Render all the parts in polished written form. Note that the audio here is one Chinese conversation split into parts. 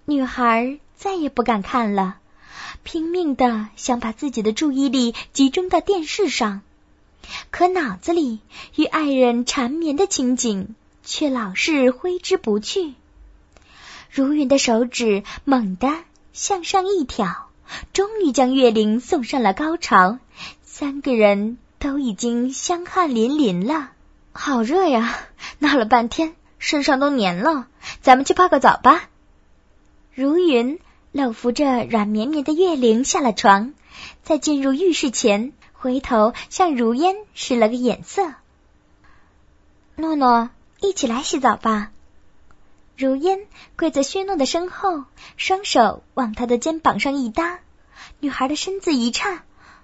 女孩再也不敢看了，拼命地想把自己的注意力集中到电视上，可脑子里与爱人缠绵的情景却老是挥之不去。如云的手指猛地向上一挑，终于将月玲送上了高潮，三个人都已经香汗淋淋了。好热呀，闹了半天身上都黏了，咱们去泡个澡吧。如云搂扶着软绵绵的月玲下了床，在进入浴室前回头向如烟使了个眼色。诺诺，一起来洗澡吧。如烟跪在薛诺的身后，双手往他的肩膀上一搭，女孩的身子一颤，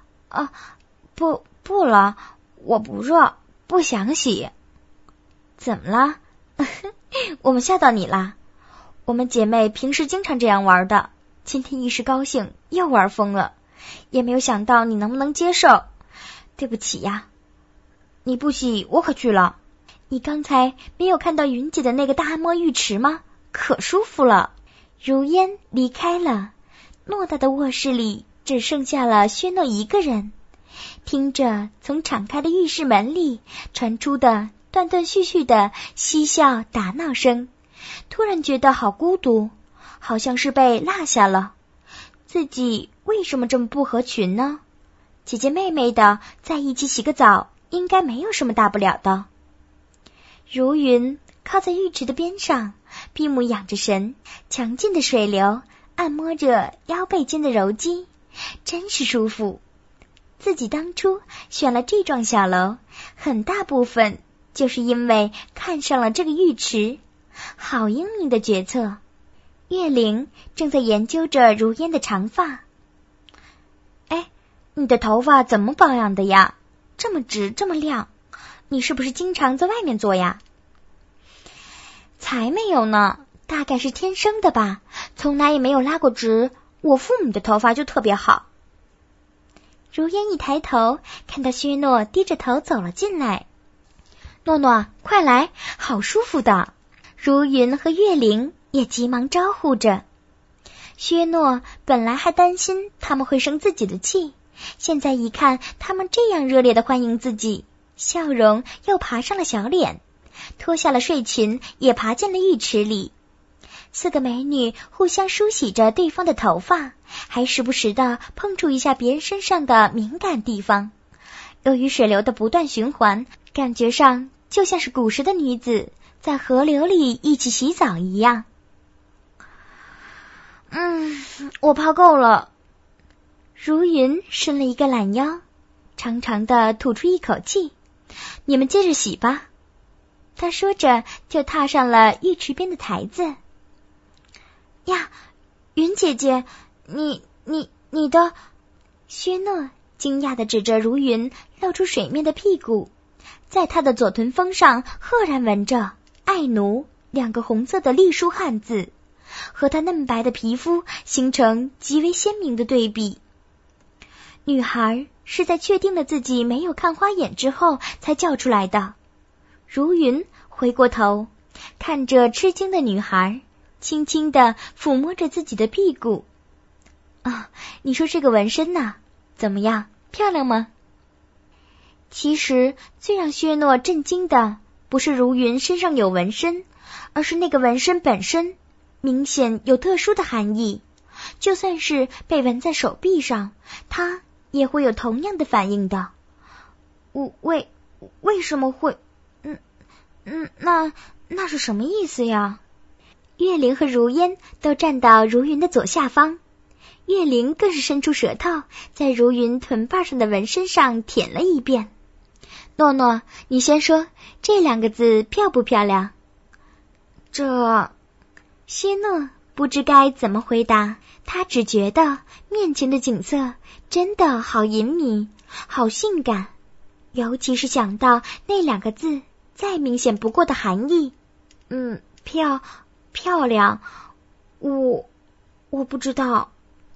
不了，我不热，不想洗。怎么了？我们吓到你啦？我们姐妹平时经常这样玩的，今天一时高兴又玩疯了，也没有想到你能不能接受。对不起呀。你不洗我可去了。你刚才没有看到云姐的那个大按摩浴池吗？可舒服了。如烟离开了，偌大的卧室里只剩下了薛诺一个人，听着从敞开的浴室门里传出的断断续续的嬉笑打闹声，突然觉得好孤独，好像是被落下了。自己为什么这么不合群呢？姐姐妹妹的在一起洗个澡应该没有什么大不了的。如云靠在浴池的边上，闭目养着神，强劲的水流按摩着腰背间的柔肌，真是舒服。自己当初选了这幢小楼，很大部分就是因为看上了这个浴池，好英明的决策。月玲正在研究着如烟的长发。你的头发怎么保养的呀？这么直这么亮，你是不是经常在外面做呀？才没有呢，大概是天生的吧，从来也没有拉过直，我父母的头发就特别好。如烟一抬头，看到薛诺低着头走了进来。诺诺，快来，好舒服的。如云和月玲也急忙招呼着。薛诺本来还担心他们会生自己的气，现在一看他们这样热烈地欢迎自己，笑容又爬上了小脸，脱下了睡裙也爬进了浴池里。四个美女互相梳洗着对方的头发，还时不时地碰触一下别人身上的敏感地方。由于水流的不断循环，感觉上就像是古时的女子在河流里一起洗澡一样。我泡够了。如云伸了一个懒腰，长长的吐出一口气。你们接着洗吧。他说着就踏上了浴池边的台子。呀，云姐姐，你的……薛诺惊讶地指着如云露出水面的屁股，在她的左臀峰上赫然纹着爱奴两个红色的隶书汉字，和她嫩白的皮肤形成极为鲜明的对比。女孩是在确定了自己没有看花眼之后才叫出来的。如云回过头，看着吃惊的女孩，轻轻地抚摸着自己的屁股。你说这个纹身哪？怎么样，漂亮吗？其实最让薛诺震惊的不是如云身上有纹身，而是那个纹身本身明显有特殊的含义，就算是被纹在手臂上，他也会有同样的反应的。为什么会？那是什么意思呀？月玲和如烟都站到如云的左下方，月玲更是伸出舌头，在如云臀瓣上的纹身上舔了一遍。诺诺，你先说，这两个字漂不漂亮？薛诺不知该怎么回答，他只觉得面前的景色真的好隐秘，好性感，尤其是想到那两个字再明显不过的含义。漂亮，我不知道。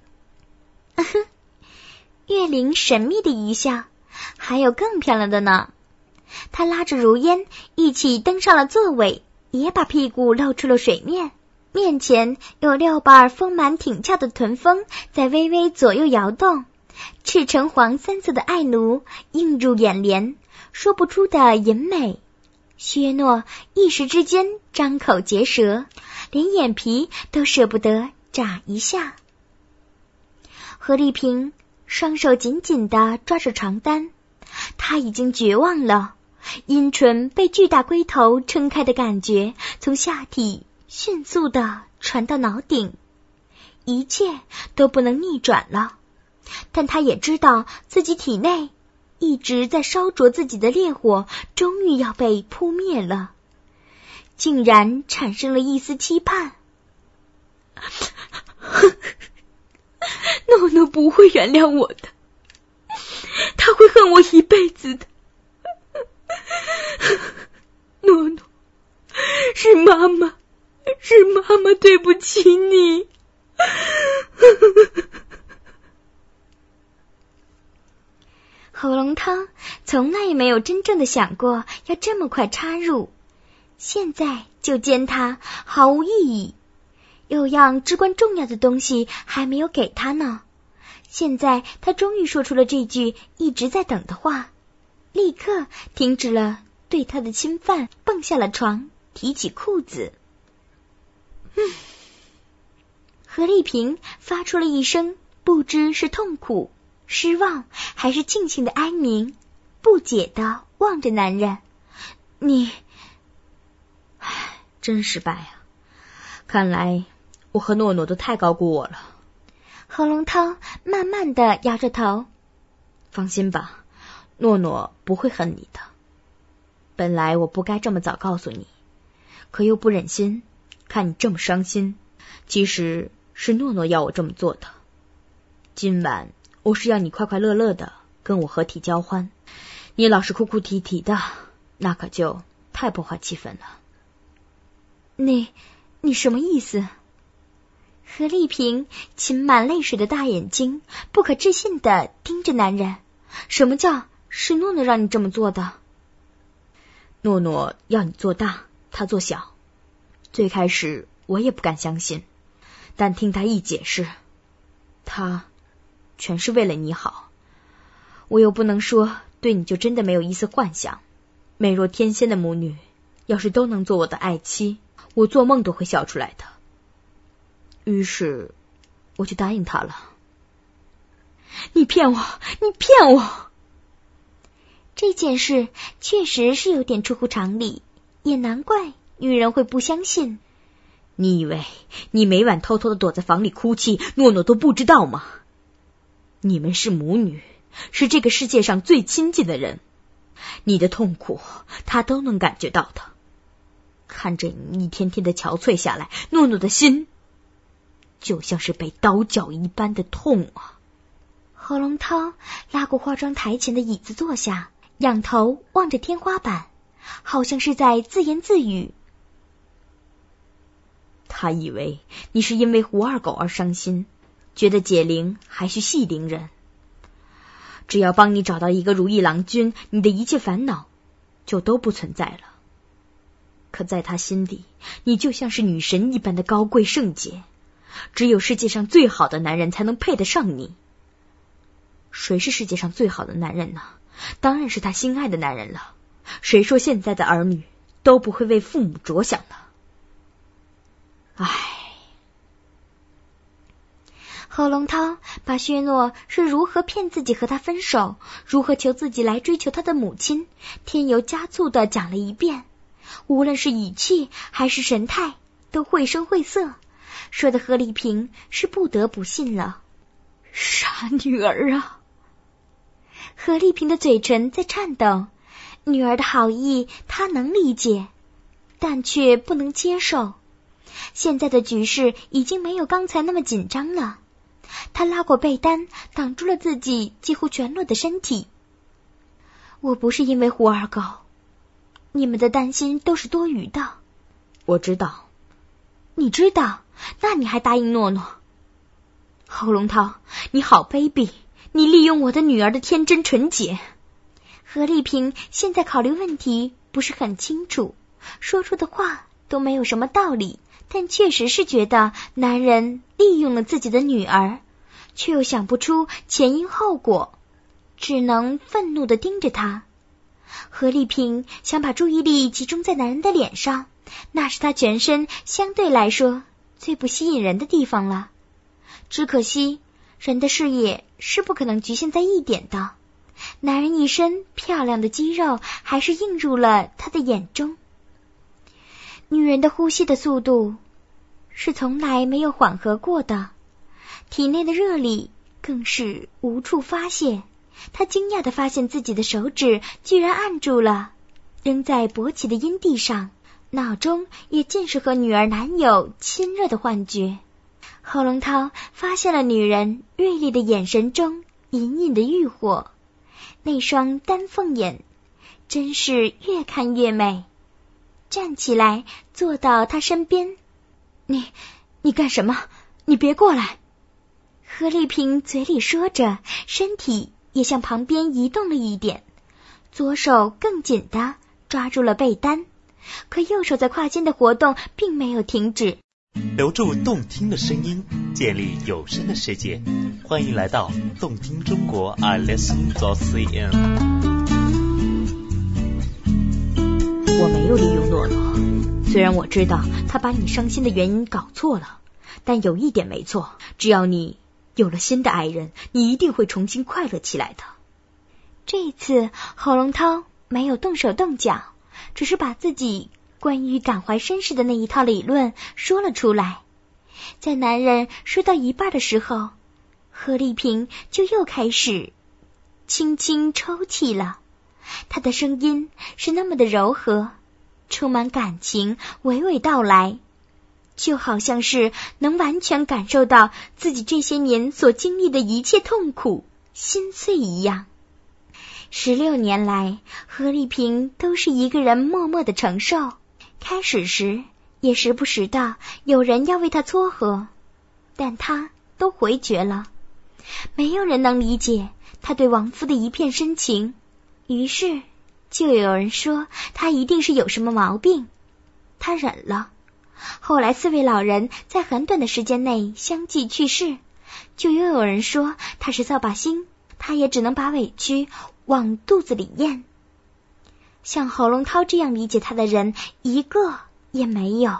月玲神秘的一笑，还有更漂亮的呢。她拉着如烟一起登上了座位，也把屁股露出了水面。 面前有6瓣丰满挺翘的臀峰在微微左右摇动，赤橙黄3色的爱奴映入眼帘，说不出的淫美。薛诺一时之间张口结舌，连眼皮都舍不得眨一下。何丽萍双手紧紧地抓着床单，她已经绝望了，阴唇被巨大龟头撑开的感觉从下体迅速地传到脑顶，一切都不能逆转了。但她也知道自己体内一直在烧灼自己的烈火终于要被扑灭了，竟然产生了一丝期盼。 诺诺不会原谅我的，他会恨我一辈子的。诺诺，是妈妈对不起你。 喉咙汤从来也没有真正的想过要这么快插入，现在就奸他毫无意义，有样至关重要的东西还没有给他呢。现在他终于说出了这句一直在等的话，立刻停止了对他的侵犯，蹦下了床，提起裤子。何丽萍发出了一声不知是痛苦、失望还是庆幸的哀鸣，不解地望着男人。 你，真失败啊！看来我和诺诺都太高估我了。 何龙涛慢慢地摇着头。 放心吧，诺诺不会恨你的。本来我不该这么早告诉你，可又不忍心看你这么伤心。其实是诺诺要我这么做的。今晚我是要你快快乐乐的跟我合体交欢，你老是哭哭啼啼的，那可就太破坏气氛了。 你什么意思？何丽萍噙满泪水的大眼睛不可置信地盯着男人。什么叫是诺诺让你这么做的？ 诺诺要你做大，他做小。最开始我也不敢相信，但听他一解释，他全是为了你好。我又不能说对你就真的没有一丝幻想。美若天仙的母女要是都能做我的爱妻，我做梦都会笑出来的。于是我就答应他了。 你骗我！这件事确实是有点出乎常理，也难怪女人会不相信。 你以为你每晚偷偷的躲在房里哭泣，诺诺都不知道吗？你们是母女，是这个世界上最亲近的人，你的痛苦他都能感觉到的。看着你一天天的憔悴下来，诺诺的心就像是被刀绞一般的痛啊。 何龙涛拉过化妆台前的椅子坐下，仰头望着天花板，好像是在自言自语。 他以为你是因为胡二狗而伤心，觉得解铃还需系铃人。只要帮你找到一个如意郎君，你的一切烦恼就都不存在了。可在他心里，你就像是女神一般的高贵圣洁，只有世界上最好的男人才能配得上你。谁是世界上最好的男人呢？当然是他心爱的男人了。谁说现在的儿女都不会为父母着想呢？唉。 何龙涛把薛诺是如何骗自己和他分手，如何求自己来追求他的母亲，添油加醋地讲了一遍，无论是语气还是神态都绘声绘色，说的何丽萍是不得不信了。 傻女儿啊！ 何丽萍的嘴唇在颤抖，女儿的好意她能理解，但却不能接受。现在的局势已经没有刚才那么紧张了，她拉过被单，挡住了自己几乎全裸的身体。我不是因为胡二狗，你们的担心都是多余的。 我知道。 你知道？那你还答应诺诺？侯龙涛，你好卑鄙！你利用我的女儿的天真纯洁。何丽萍现在考虑问题不是很清楚，说出的话都没有什么道理，但确实是觉得男人利用了自己的女儿，却又想不出前因后果，只能愤怒地盯着他。何丽萍想把注意力集中在男人的脸上，那是他全身相对来说最不吸引人的地方了。只可惜人的视野是不可能局限在一点的，男人一身漂亮的肌肉还是映入了他的眼中。女人的呼吸的速度是从来没有缓和过的，体内的热力更是无处发泄。她惊讶地发现自己的手指居然按住了扔在勃起的阴蒂上，脑中也尽是和女儿男友亲热的幻觉。侯龙涛发现了女人锐利的眼神中隐隐的欲火，那双丹凤眼真是越看越美。站起来坐到她身边，你干什么？你别过来！何丽萍嘴里说着，身体也向旁边移动了一点，左手更紧地抓住了被单，可右手在胯间的活动并没有停止。 留住动听的声音，建立有声的世界，欢迎来到动听中国iListen.cn。 我没有利用诺诺，虽然我知道他把你伤心的原因搞错了，但有一点没错，只要你有了新的爱人，你一定会重新快乐起来的。 这一次侯龙涛没有动手动脚，只是把自己关于感怀绅士的那一套理论说了出来。在男人说到一半的时候，何丽萍就又开始轻轻抽泣了。她的声音是那么的柔和，充满感情，娓娓道来，就好像是能完全感受到自己这些年所经历的一切痛苦心碎一样。16年来，何丽萍都是一个人默默的承受，开始时也时不时的有人要为她撮合，但她都回绝了。没有人能理解她对亡夫的一片深情，于是就有人说她一定是有什么毛病，她忍了。后来4位老人在很短的时间内相继去世，就又有人说她是扫把星，她也只能把委屈往肚子里咽。像侯龙涛这样理解她的人一个也没有。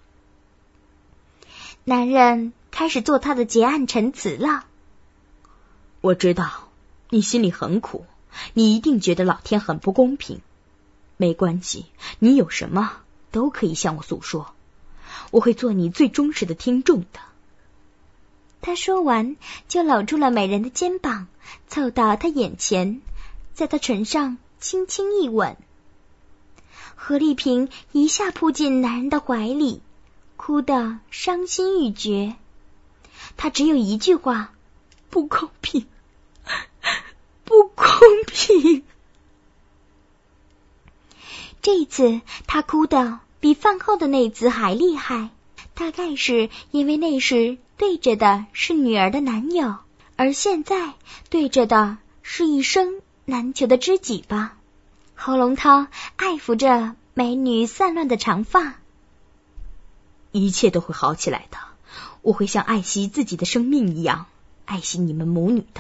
男人开始做他的结案陈词了。 我知道你心里很苦，你一定觉得老天很不公平。没关系，你有什么都可以向我诉说，我会做你最忠实的听众的。 他说完就搂住了美人的肩膀，凑到她眼前，在她唇上轻轻一吻。何丽萍一下扑进男人的怀里，哭得伤心欲绝。她只有一句话：不公平，不公平。这一次她哭得比饭后的那次还厉害，大概是因为那时对着的是女儿的男友，而现在对着的是一生难求的知己吧。侯龙涛爱抚着美女散乱的长发。 一切都会好起来的，我会像爱惜自己的生命一样爱惜你们母女的。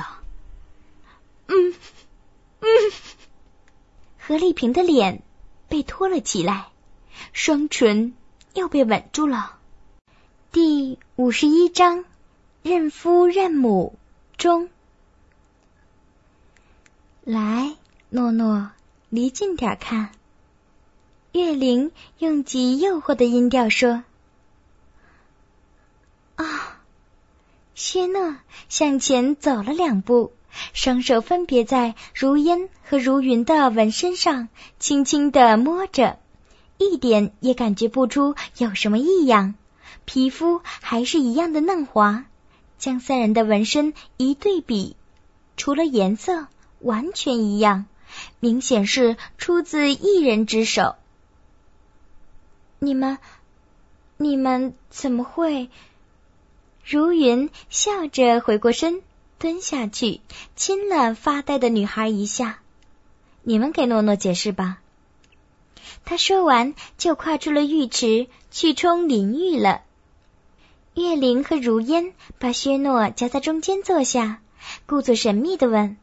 何丽萍的脸被拖了起来，双唇又被吻住了。第51章，认夫认母中。来，诺诺，离近点看。月玲用极诱惑的音调说。薛讷向前走了2步，双手分别在如烟和如云的纹身上轻轻地摸着，一点也感觉不出有什么异样，皮肤还是一样的嫩滑。将3人的纹身一对比，除了颜色完全一样，明显是出自一人之手。你们怎么会？如云笑着回过身，蹲下去亲了发呆的女孩一下。你们给诺诺解释吧。 他说完就跨出了浴池去冲淋浴了。月玲和如烟把薛诺夹在中间坐下，故作神秘地问：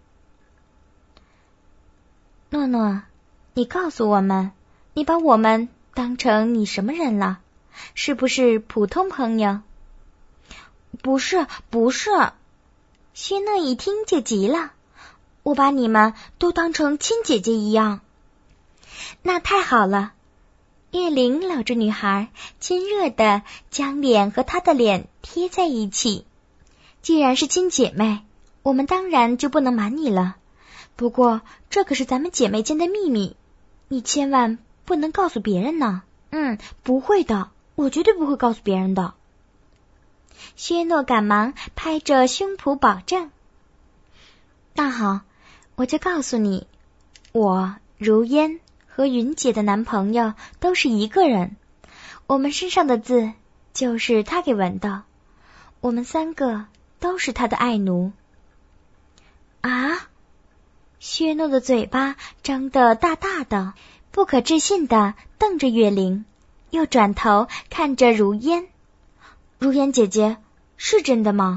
诺诺，你告诉我们，你把我们当成你什么人了？是不是普通朋友？不是。薛诺一听就急了，我把你们都当成亲姐姐一样。那太好了。月玲搂着女孩，亲热地将脸和她的脸贴在一起。既然是亲姐妹，我们当然就不能瞒你了。不过这可是咱们姐妹间的秘密，你千万不能告诉别人呢。不会的，我绝对不会告诉别人的。薛诺赶忙拍着胸脯保证。那好，我就告诉你，我如烟和云姐的男朋友都是一个人，我们身上的字就是他给纹的，我们3个都是他的爱奴。啊！薛诺的嘴巴张得大大的，不可置信地瞪着月玲，又转头看着如烟。如烟姐姐，是真的吗？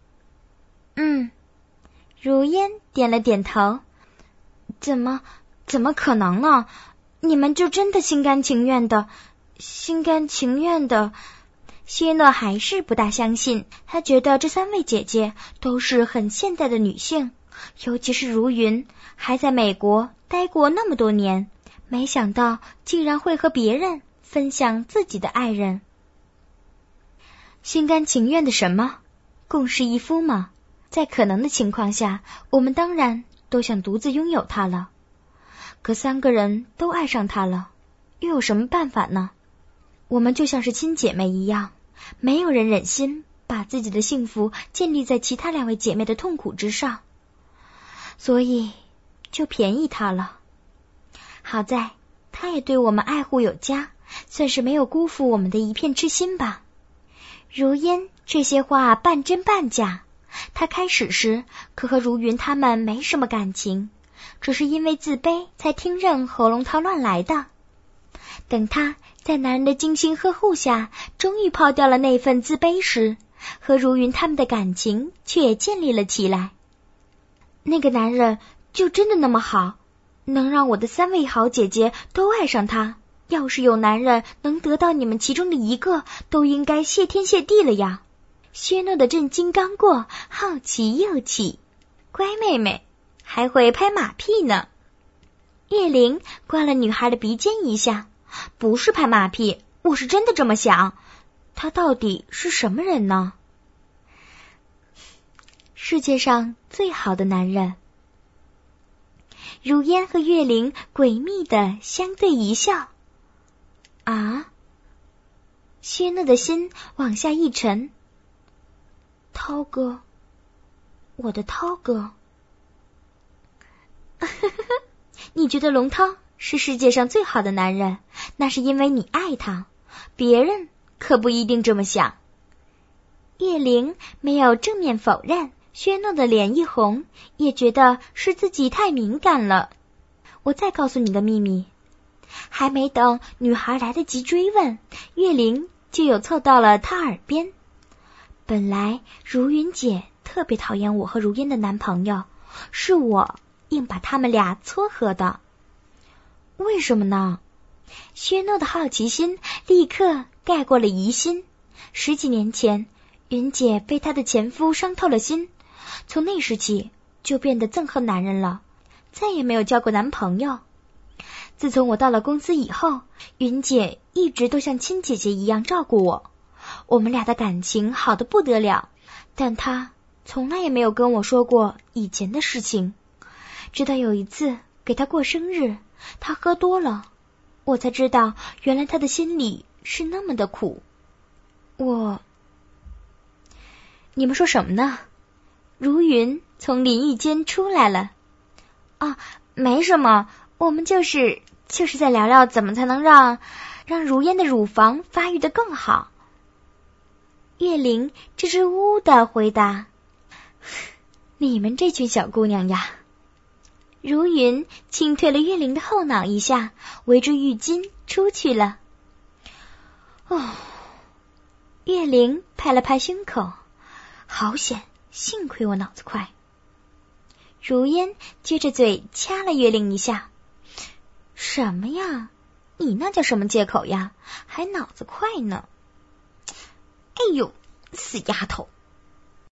如烟点了点头。怎么可能呢？你们就真的心甘情愿的？薛诺还是不大相信，他觉得这3位姐姐都是很现代的女性，尤其是如云，还在美国待过那么多年，没想到竟然会和别人分享自己的爱人。心甘情愿的什么？共侍一夫吗？在可能的情况下，我们当然都想独自拥有他了。可3个人都爱上他了，又有什么办法呢？我们就像是亲姐妹一样，没有人忍心把自己的幸福建立在其他2位姐妹的痛苦之上，所以就便宜他了。好在他也对我们爱护有加，算是没有辜负我们的一片痴心吧。如烟这些话半真半假，他开始时可和如云他们没什么感情，只是因为自卑才听任喉咙掏乱来的。等他在男人的精心呵护下终于抛掉了那份自卑时，和如云他们的感情却也建立了起来。那个男人就真的那么好，能让我的3位好姐姐都爱上他？要是有男人能得到你们其中的一个，都应该谢天谢地了呀。薛诺的震惊刚过，好奇又起。乖妹妹还会拍马屁呢。月玲刮了女孩的鼻尖一下，不是拍马屁，我是真的这么想。他到底是什么人呢？世界上最好的男人。如烟和月玲诡秘地相对一笑。啊！薛诺的心往下一沉。涛哥，我的涛哥。你觉得龙涛是世界上最好的男人，那是因为你爱他，别人可不一定这么想。月玲没有正面否认，薛诺的脸一红，也觉得是自己太敏感了。我再告诉你个秘密。还没等女孩来得及追问，月玲就有凑到了她耳边。本来如云姐特别讨厌我和如烟的男朋友，是我硬把他们俩撮合的。为什么呢？薛诺的好奇心立刻盖过了疑心。10几年前，云姐被她的前夫伤透了心，从那时起就变得憎恨男人了，再也没有交过男朋友。自从我到了公司以后，云姐一直都像亲姐姐一样照顾我，我们俩的感情好得不得了，但她从来也没有跟我说过以前的事情。直到有一次给她过生日，她喝多了，我才知道原来她的心里是那么的苦。你们说什么呢？如云从淋浴间出来了。没什么，我们就是在聊聊怎么才能让如烟的乳房发育得更好。月玲支支吾吾地回答。你们这群小姑娘呀。 如云轻推了月玲的后脑一下，围着浴巾出去了。哦，月玲拍了拍胸口，好险，幸亏我脑子快。如烟撅着嘴掐了月玲一下。什么呀？你那叫什么借口呀？还脑子快呢？哎呦，死丫头！